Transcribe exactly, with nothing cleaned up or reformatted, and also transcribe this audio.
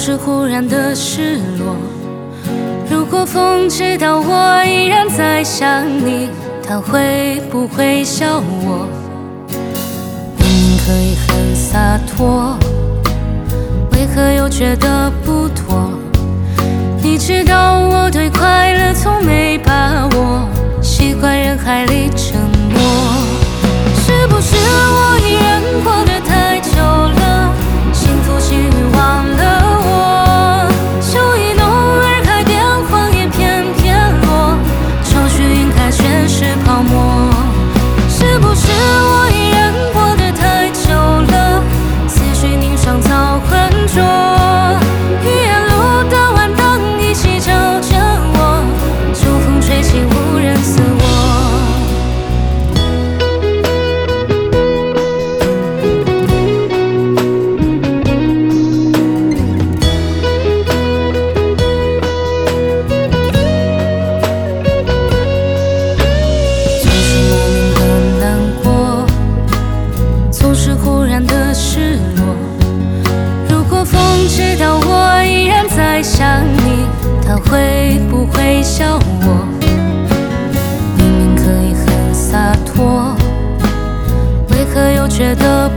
是忽然的失落。如果风知道我依然在想你，他会不会笑我？明明可以很洒脱，为何又觉得不妥？你知道我对快乐从没把握，习惯人海里沉默。是不是我一人过得太久了，幸福幸运忘了我？秋意浓而开遍，荒野片片落，愁绪晕开全是泡沫。是不是我一人过得太久了，思绪凝霜早浑浊？语言路的晚灯一起照着我，秋风吹起无人似我。总是忽然的失落。如果风知道我依然在想你，他会不会笑我？明明可以很洒脱，为何又觉得